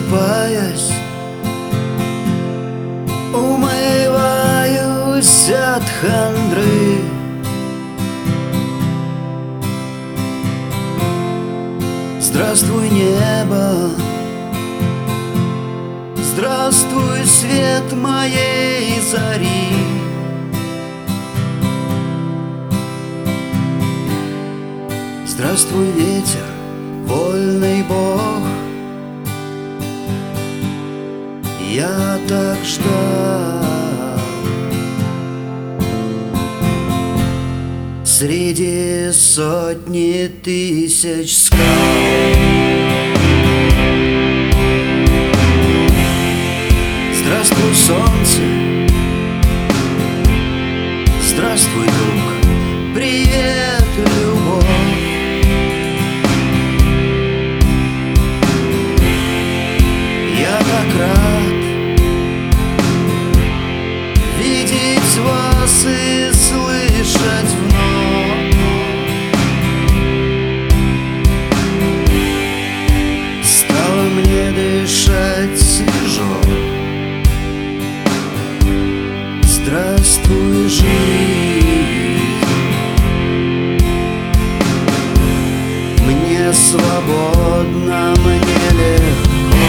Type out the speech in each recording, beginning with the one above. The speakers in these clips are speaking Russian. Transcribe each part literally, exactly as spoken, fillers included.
просыпаясь, умываюсь от хандры. Здравствуй, небо, здравствуй, свет моей зари. Здравствуй, ветер, вольный Бог, я так ждал. Среди сотни тысяч скал. Здравствуй, солнце, здравствуй, друг, привет, любовь. Я так рад видеть вас и слышать вновь. Стало мне дышать свежо. Здравствуй, жизнь. Мне свободно, мне легко.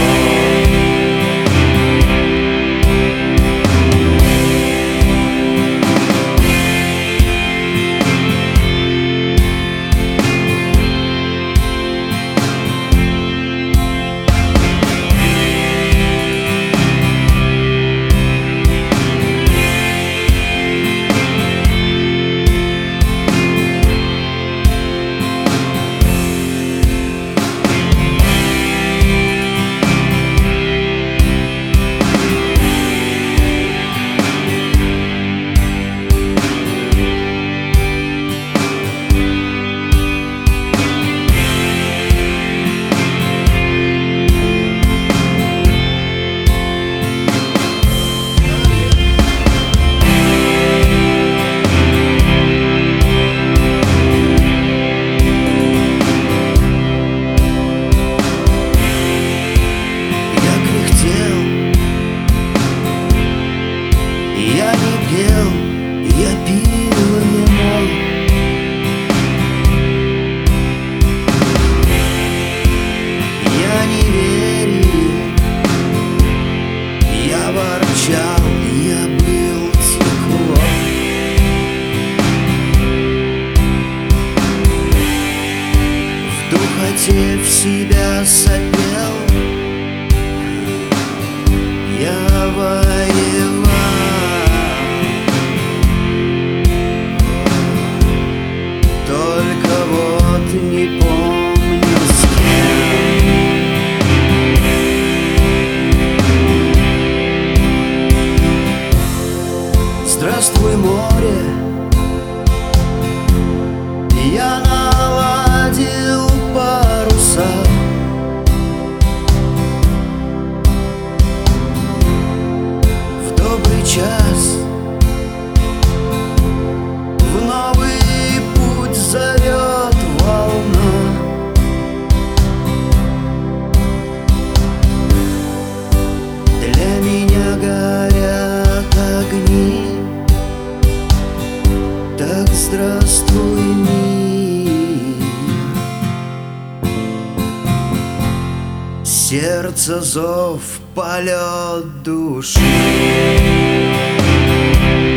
Я не пел, я пил ему. Я не верил, я ворчал, я был тепло. В духоте в себя сопел, я воевал. Не помню с кем. Здравствуй, море, я наладил паруса. В добрый час в новый путь зовет волна. Для меня горят огни. Так здравствуй, мир. Сердце зов, полет души.